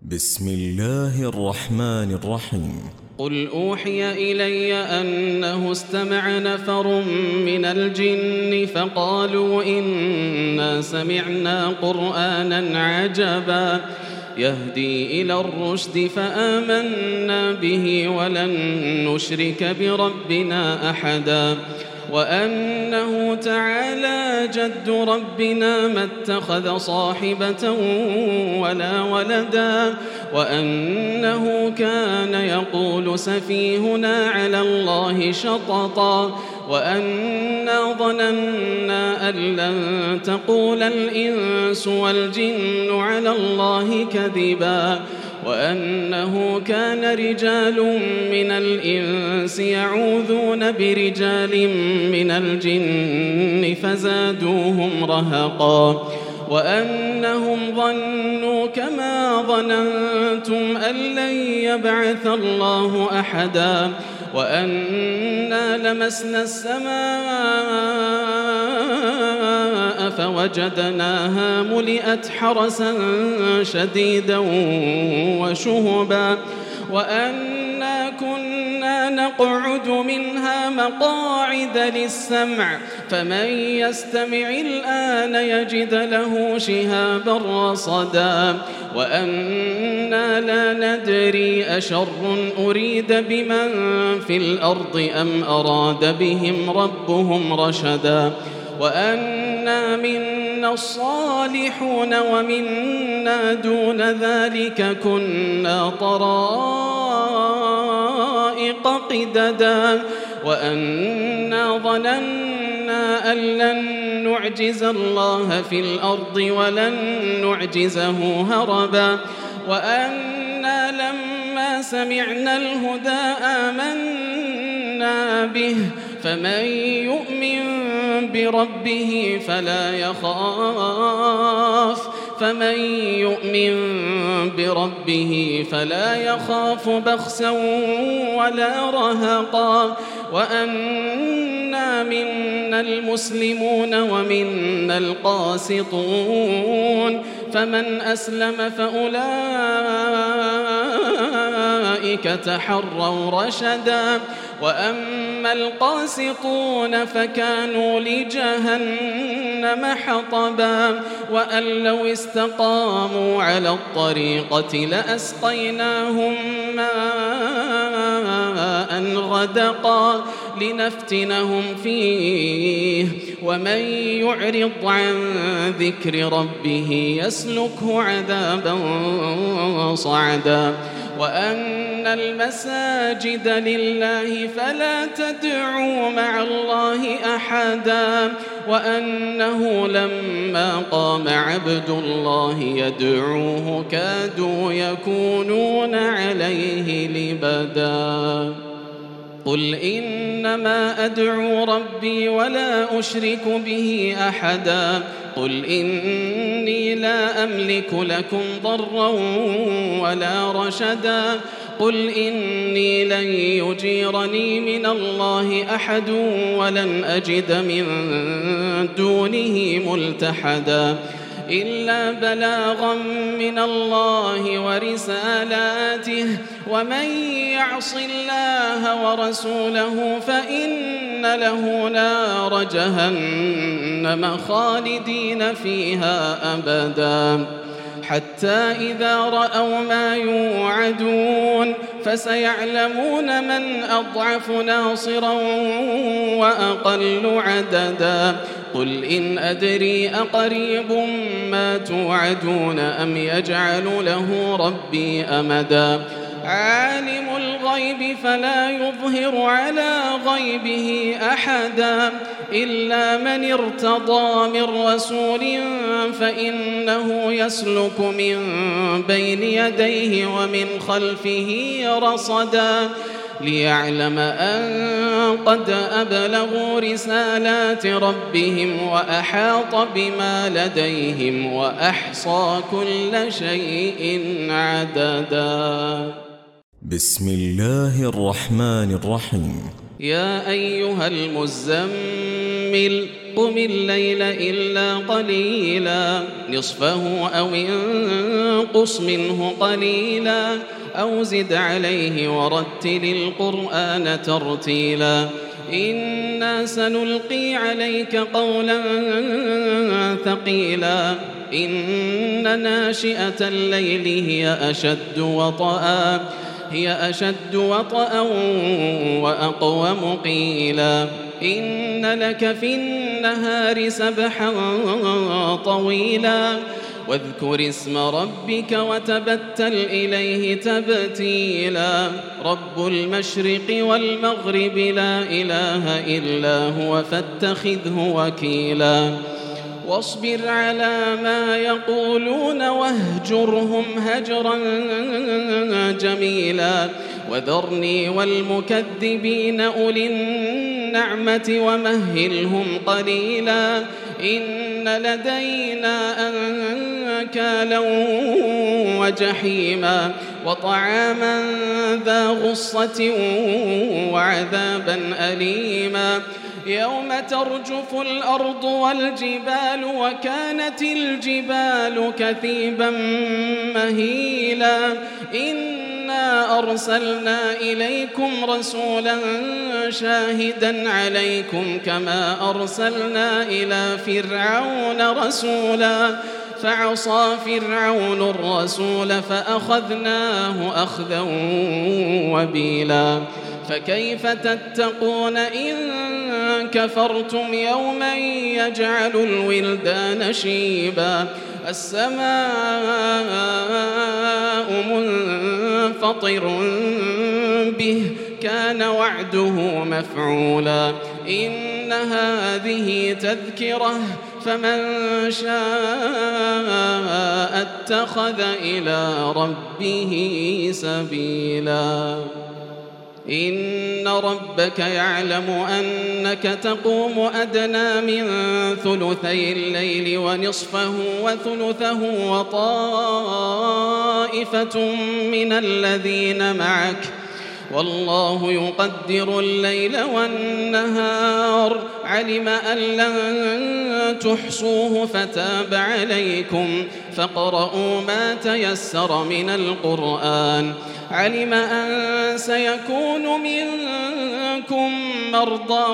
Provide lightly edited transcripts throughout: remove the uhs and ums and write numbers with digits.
بسم الله الرحمن الرحيم. قل أوحي إلي أنه استمع نفر من الجن فقالوا إنا سمعنا قرآنا عجبا يهدي إلى الرشد فآمنا به ولن نشرك بربنا أحدا وأنه تعالى جد ربنا ما اتخذ صاحبة ولا ولدا وأنه كان يقول سفيهنا على الله شططا وأنا ظننا أن لن تقول الإنس والجن على الله كذبا وأنه كان رجال من الإنس يعوذون برجال من الجن فزادوهم رهقا وأنهم ظنوا كما ظننتم أن لن يبعث الله أحدا وأنا لمسنا السماء فوجدناها ملئت حرسا شديدا وشهبا وأنا كنا نقعد منها مقاعد للسمع فمن يستمع الآن يجد له شهابا رصدا وأنا لا ندري أشر أريد بمن في الأرض أم أراد بهم ربهم رشدا وأنا منا الصالحون ومنا دون ذلك كنا طرائق قددا وأنا ظننا أن لن نعجز الله في الأرض ولن نعجزه هربا وأنا لما سمعنا الهدى آمنا به فمن يؤمن بربه فلا يخاف بخسا ولا رهقا وأنا منا المسلمون ومنا القاسطون فمن أسلم فأولئك تحروا رشدا وأما القاسطون فكانوا لجهنم حطبا وأن لو استقاموا على الطريقة لأسقيناهم ماء غدقا لنفتنهم فيه ومن يعرض عن ذكر ربه يسلكه عذابا صعدا وأن المساجد لله فلا تدعوا مع الله أحدا وأنه لما قام عبد الله يدعوه كادوا يكونون عليه لبدا قل إنما أدعو ربي ولا أشرك به أحدا قل إني لا أملك لكم ضرا ولا رشدا قل إني لن يجيرني من الله أحد ولن أجد من دونه ملتحدا إلا بلاغا من الله ورسالاته ومن يعص الله ورسوله فإن له نار جهنم خالدين فيها أبدا حتى إذا رأوا ما يوعدون فسيعلمون من أضعف ناصرا وأقل عددا قل إن أدري أقريب ما توعدون أم يجعل له ربي أمدا عالم الغيب فلا يظهر على غيبه أحدا إلا من ارتضى من رسول فإنه يسلك من بين يديه ومن خلفه رصدا ليعلم أن قد أبلغوا رسالات ربهم وأحاط بما لديهم وأحصى كل شيء عددا. بسم الله الرحمن الرحيم. يا أيها المزمل قم الليل إلا قليلا نصفه أو انقص منه قليلا أو زد عليه ورتل القرآن ترتيلا إنا سنلقي عليك قولا ثقيلا إن ناشئة الليل هي أشد وطئا وأقوم قيلا إن لك في النهار سبحا طويلا واذكر اسم ربك وتبتل إليه تبتيلا رب المشرق والمغرب لا إله إلا هو فاتخذه وكيلا واصبر على ما يقولون واهجرهم هجرا جميلا وذرني والمكذبين أولي النعمة ومهلهم قليلا إن لدينا أنكالا وجحيما وطعاما ذا غصة وعذابا أليما يوم ترجف الأرض والجبال وكانت الجبال كثيبا مهيلا إنا أرسلنا إليكم رسولا شاهدا عليكم كما أرسلنا إلى فرعون رسولا فعصى فرعون الرسول فأخذناه أخذا وبيلا فكيف تتقون إن كفرتم يوما يجعل الولدان شيبا السماء منفطر به كان وعده مفعولا إن هذه تذكرة فمن شاء اتخذ إلى ربه سبيلا إن ربك يعلم أنك تقوم أدنى من ثلثي الليل ونصفه وثلثه وطائفة من الذين معك والله يقدر الليل والنهار علم أن لن تحصوه فتاب عليكم فاقرؤوا ما تيسر من القرآن علم أن سيكون منكم مرضى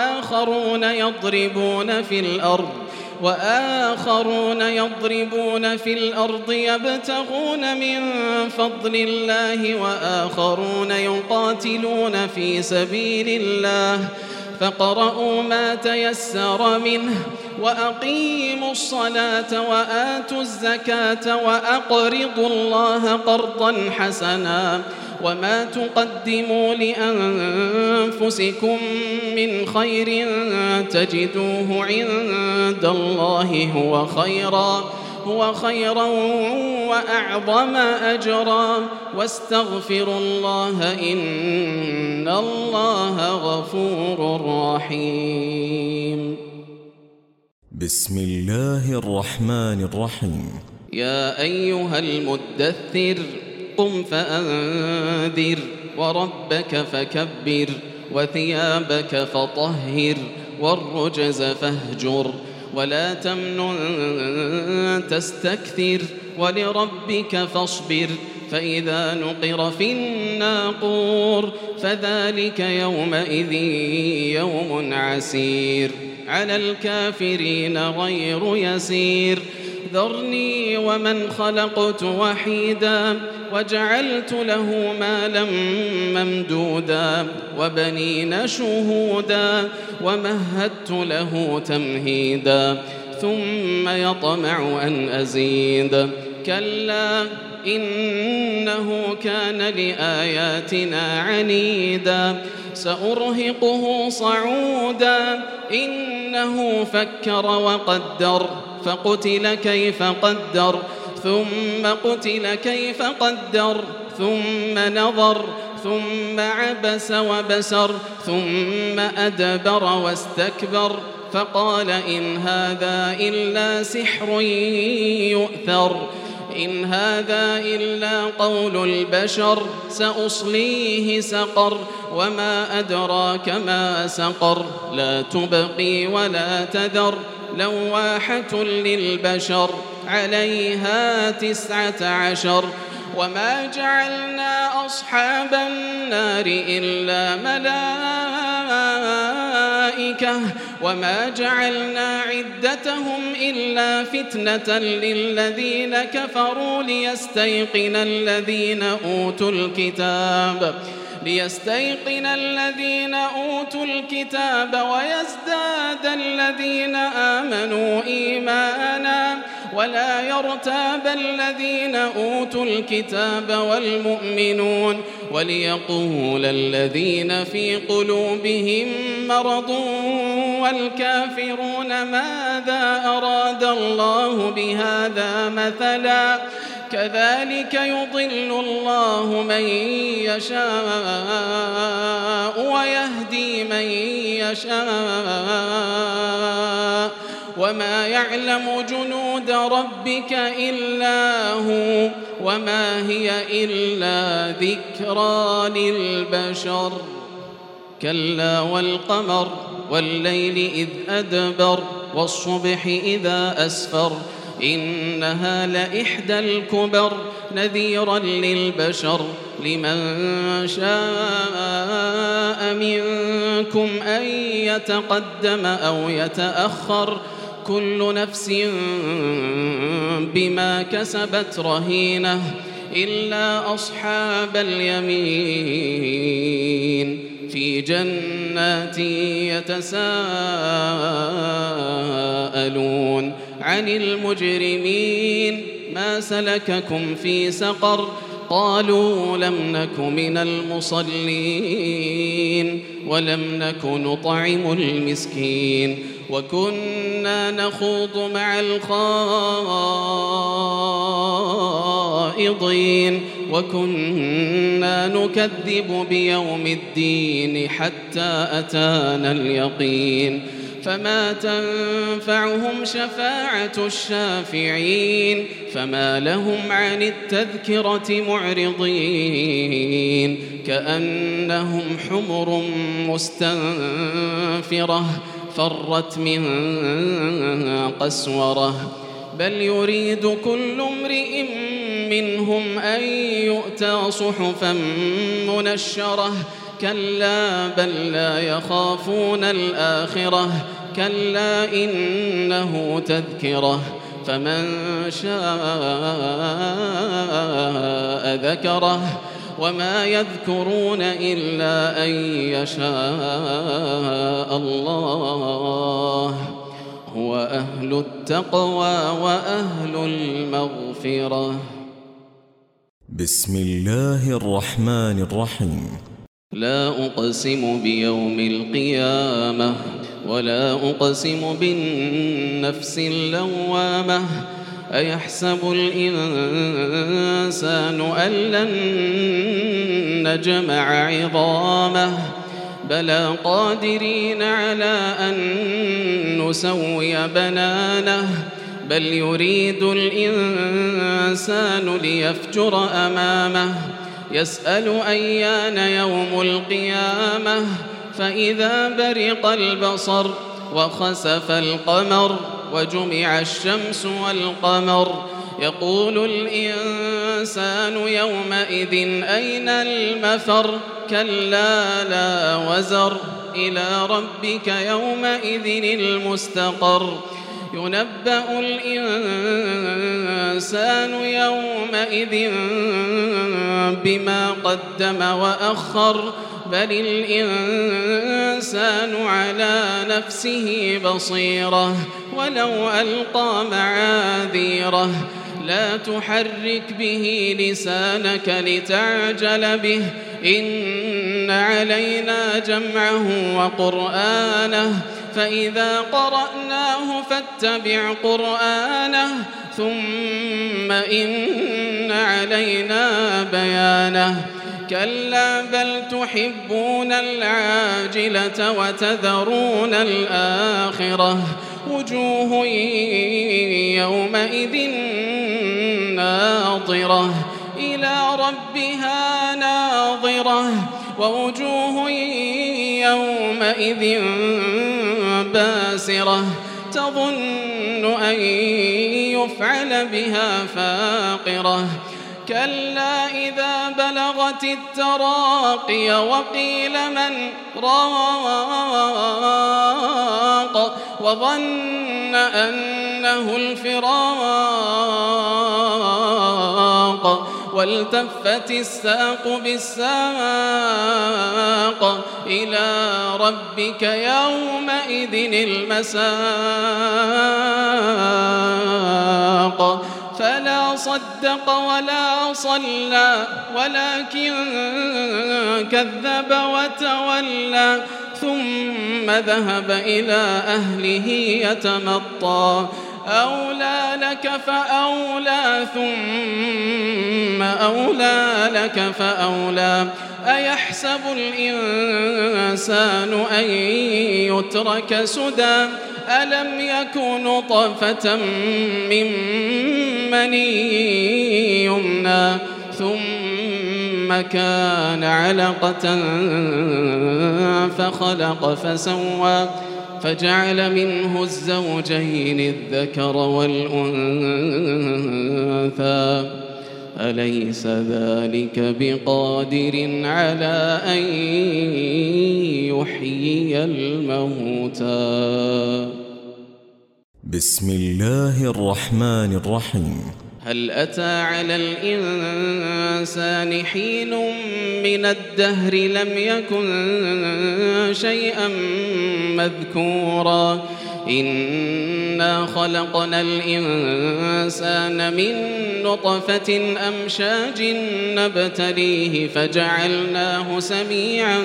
وآخرون يضربون في الأرض يبتغون من فضل الله وآخرون يقاتلون في سبيل الله فاقرؤوا ما تيسر منه وأقيموا الصلاة وآتوا الزكاة وأقرضوا الله قرضا حسنا وما تقدموا لأنفسكم من خير تجدوه عند الله هو خيرا وأعظم أجرا واستغفروا الله إن الله غفور رحيم بسم الله الرحمن الرحيم يا أيها المدثر قم فأنذر وربك فكبر وثيابك فطهر والرجز فاهجر ولا تمنن تستكثر ولربك فاصبر فإذا نقر في الناقور فذلك يومئذ يوم عسير على الكافرين غير يسير ذرني ومن خلقت وحيدا وجعلت له مالا ممدودا وبنين شهودا ومهدت له تمهيدا ثم يطمع أن أزيد كلا إنه كان لآياتنا عنيدا سأرهقه صعودا إنه فكر وقدر فقتل كيف قدر ثم قتل كيف قدر ثم نظر ثم عبس وبسر ثم أدبر واستكبر فقال إن هذا إلا سحر يؤثر إن هذا إلا قول البشر سأصليه سقر وما أدراك ما سقر لا تبقي ولا تذر لواحة للبشر عليها 19 وما جعلنا أصحاب النار إلا ملائكة وما جعلنا عدتهم إلا فتنة للذين كفروا ليستيقن الذين أوتوا الكتاب ويزداد الذين آمنوا إيمانا ولا يرتاب الذين أوتوا الكتاب والمؤمنون وليقول الذين في قلوبهم مرض والكافرون ماذا أراد الله بهذا مثلا كذلك يضل الله من يشاء ويهدي من يشاء وما يعلم جنود ربك إلا هو وما هي إلا ذكرى للبشر كلا والقمر والليل إذ أدبر والصبح إذا أسفر إنها لإحدى الكبر نذيرا للبشر لمن شاء منكم أن يتقدم أو يتأخر كل نفس بما كسبت رهينة إلا أصحاب اليمين في جنات يتساءلون عن المجرمين ما سلككم في سقر قالوا لم نك من المصلين ولم نك نطعم المسكين وكنا نخوض مع الخائضين وكنا نكذب بيوم الدين حتى أتانا اليقين فما تنفعهم شفاعة الشافعين فما لهم عن التذكرة معرضين كأنهم حمر مستنفرة فرت من قسورة بل يريد كل امرئ منهم أن يؤتى صحفا منشرة كلا بل لا يخافون الآخرة كلا إنه تذكرة فمن شاء ذكره وما يذكرون إلا أن يشاء الله هو أهل التقوى وأهل المغفرة. بسم الله الرحمن الرحيم. لا أقسم بيوم القيامة ولا أقسم بالنفس اللوامة أيحسب الإنسان أن لن نجمع عظامه بلى قادرين على أن نسوي بنانه بل يريد الإنسان ليفجر أمامه يسأل أيان يوم القيامة فإذا برق البصر وخسف القمر وجمع الشمس والقمر يقول الإنسان يومئذ أين المفر كلا لا وزر إلى ربك يومئذ المستقر ينبأ الإنسان يومئذ بما قدم وأخر بل الإنسان على نفسه بصيرة ولو ألقى معاذيره لا تحرك به لسانك لتعجل به إن علينا جمعه وقرآنه فإذا قرأناه فاتبع قرآنه ثم إن علينا بيانه كلا بل تحبون العاجلة وتذرون الآخرة وجوه يومئذ ناظرة إلى ربها ناظرة ووجوه يومئذ باسرة تظن أن يفعل بها فاقرة كلا إذا بلغت التراقي وقيل من راق وظن أنه الفراق والتفت الساق بالساق إلى ربك يومئذ المساق فلا صدق ولا صلى ولكن كذب وتولى ثم ذهب إلى أهله يتمطى أولى لك فأولى ثم أولى لك فأولى أيحسب الإنسان أن يترك سدى ألم يكن نطفة من مني يمنى ثم كان علقة فخلق فسوى فجعل منه الزوجين الذكر والأنثى أليس ذلك بقادر على أن يحيي الموتى. بسم الله الرحمن الرحيم. هل أتى على الإنسان حين من الدهر لم يكن شيئا مذكورا إنا خلقنا الإنسان من نطفة أمشاج نبتليه فجعلناه سميعا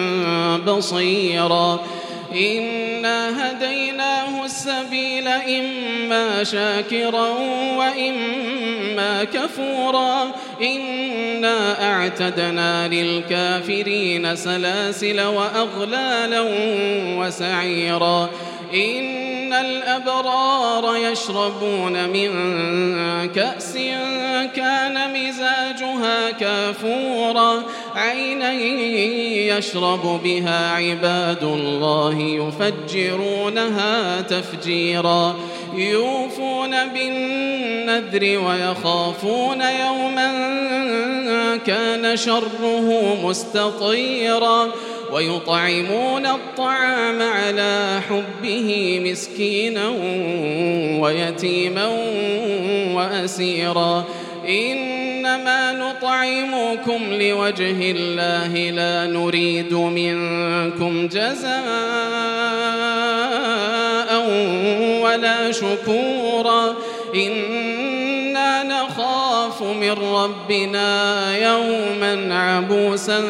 بصيرا إنا هديناه السبيل إما شاكرا وإما كفورا إنا أعتدنا للكافرين سلاسل وأغلالا وسعيرا إن الأبرار يشربون من كأس كان مزاجها كافورا عينا يشرب بها عباد الله يفجرونها تفجيرا يوفون بالنذر ويخافون يوما كان شره مستطيرا ويطعمون الطعام على حبه مسكينا ويتيما وأسيرا إنما نطعمكم لوجه الله لا نريد منكم جزاء ولا شكورا إنا نخاف من ربنا يوما عبوسا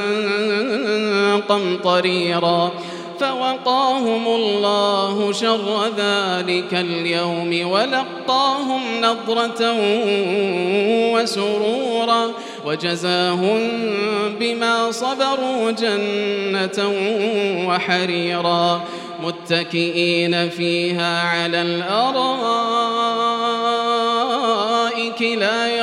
قمطريرا فوقاهم الله شر ذلك اليوم ولقاهم نضرة وسرورا وجزاهم بما صبروا جنة وحريرا متكئين فيها على الأرائك لا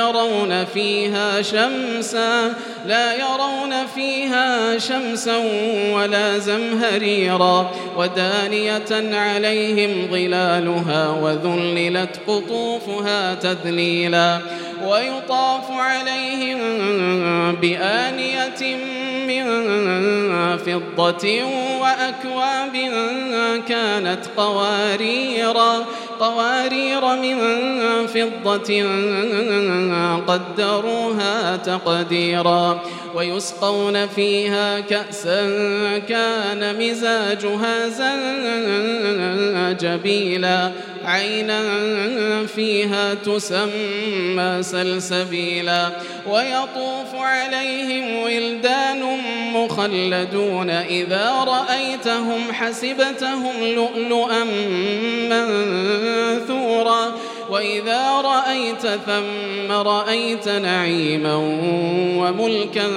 يرون فيها شمسا ولا زمهريرا ودانية عليهم ظلالها وذللت قطوفها تذليلا ويطاف عليهم بآنية من فضة وأكواب كانت قوارير من فضة قدروها تقديرا ويسقون فيها كأسا كان مزاجها زنجبيلا عينا فيها تسمى سلسبيلا ويطوف عليهم ولدان مخلدون إذا رأيتهم حسبتهم لؤلؤا منثورا وإذا رأيت ثم رأيت نعيما وملكا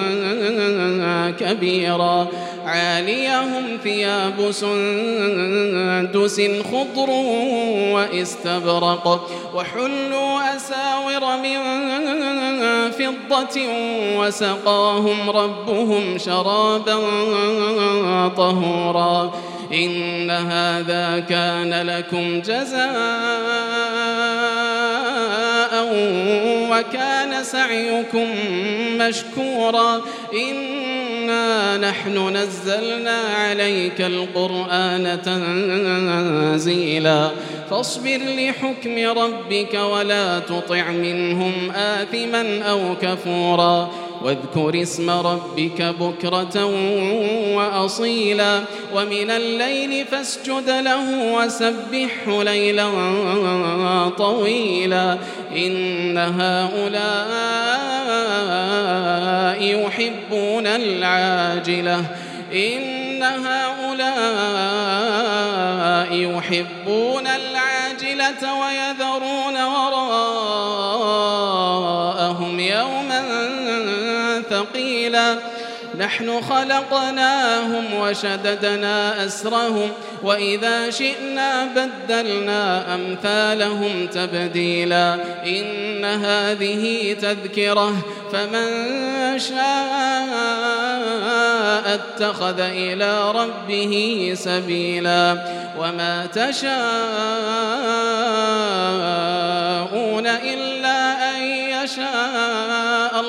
كبيرا عاليهم ثياب سندس خضر واستبرق وحلوا أساور من فضة وسقاهم ربهم شرابا طهورا إن هذا كان لكم جزاء وكان سعيكم مشكورا إنا نحن نزلنا عليك القرآن تنزيلا فاصبر لحكم ربك ولا تطع منهم آثما أو كفورا واذكر اسم ربك بكرة وأصيلا ومن الليل فاسجد له وسبحه ليلا طويلا إن هؤلاء يحبون العاجلة ويذرون وراءهم يوما ثقيلا نحن خلقناهم وشددنا أسرهم وإذا شئنا بدلنا أمثالهم تبديلا إن هذه تذكرة فمن شاء اتخذ إلى ربه سبيلا وما تشاءون إلا أن يشاء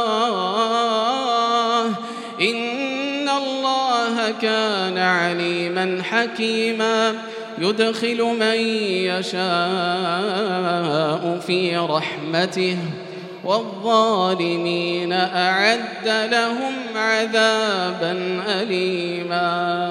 الله إن الله كان عليما حكيما يدخل من يشاء في رحمته والظالمين أعد لهم عذابا أليما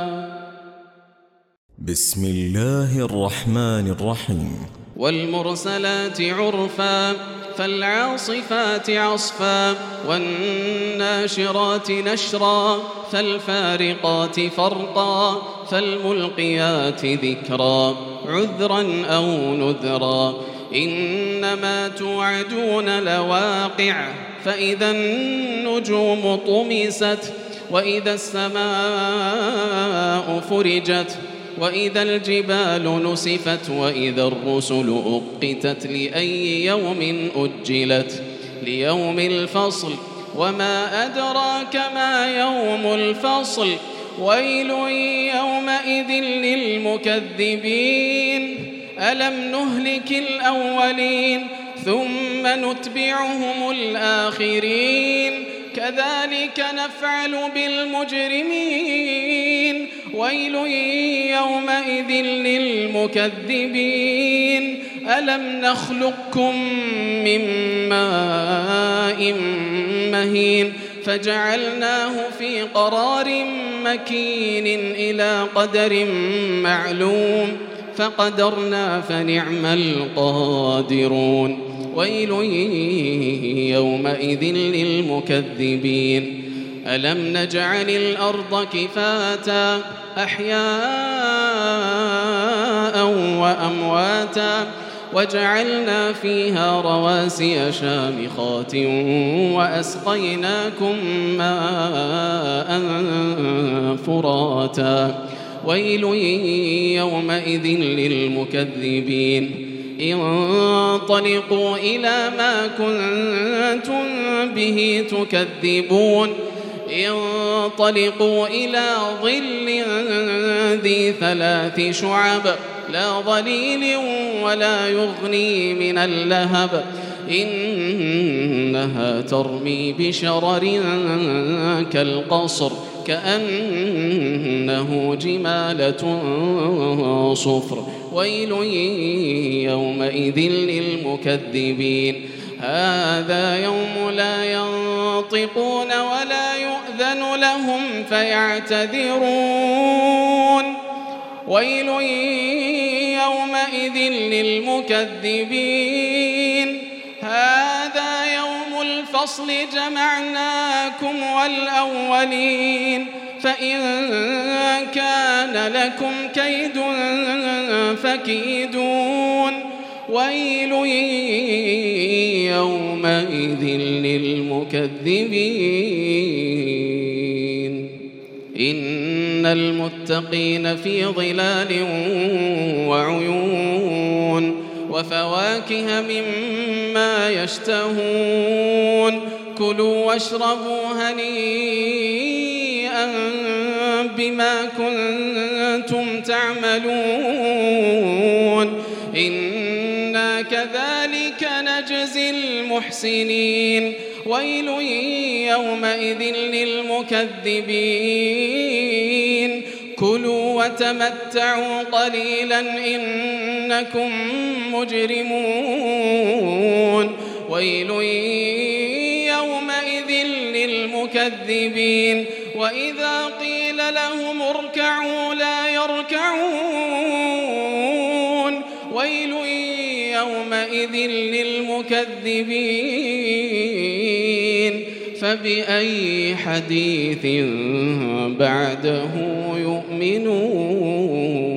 بسم الله الرحمن الرحيم والمرسلات عرفا فالعاصفات عصفا والناشرات نشرا فالفارقات فرقا فالملقيات ذكرا عذرا أو نذرا إنما توعدون لواقع فإذا النجوم طمست وإذا السماء فرجت وإذا الجبال نسفت وإذا الرسل أقتت لأي يوم أجلت ليوم الفصل وما أدراك ما يوم الفصل ويل يومئذ للمكذبين ألم نهلك الأولين ثم نتبعهم الآخرين كذلك نفعل بالمجرمين ويل يومئذ للمكذبين ألم نخلقكم من ماء مهين فجعلناه في قرار مكين إلى قدر معلوم فقدرنا فنعم القادرون ويل يومئذ للمكذبين ألم نجعل الأرض كفاتا أحياء وأمواتا وجعلنا فيها رواسي شامخات وأسقيناكم ماء فراتا ويل يومئذ للمكذبين انطلقوا إلى ما كنتم به تكذبون انطلقوا إلى ظل ذي 3 شعب لا ظليل ولا يغني من اللهب إنها ترمي بشرر كالقصر كأنه جمالة صفر ويل يومئذ للمكذبين هذا يوم لا ينطقون ولا يؤذن لهم فيعتذرون ويل يومئذ للمكذبين هذا يوم الفصل جمعناكم والأولين فإن كان لكم كيد فكيدون ويل يومئذ للمكذبين المكذبين إن المتقين في ظلال وعيون وفواكه مما يشتهون كلوا واشربوا هنيئا بما كنتم تعملون إنا كذلك نجزي المحسنين ويل يومئذ للمكذبين كلوا وتمتعوا قليلا إنكم مجرمون ويل يومئذ للمكذبين وإذا قيل لهم اركعوا لا يركعون ويل يومئذ للمكذبين فبأي حديث بعده يؤمنون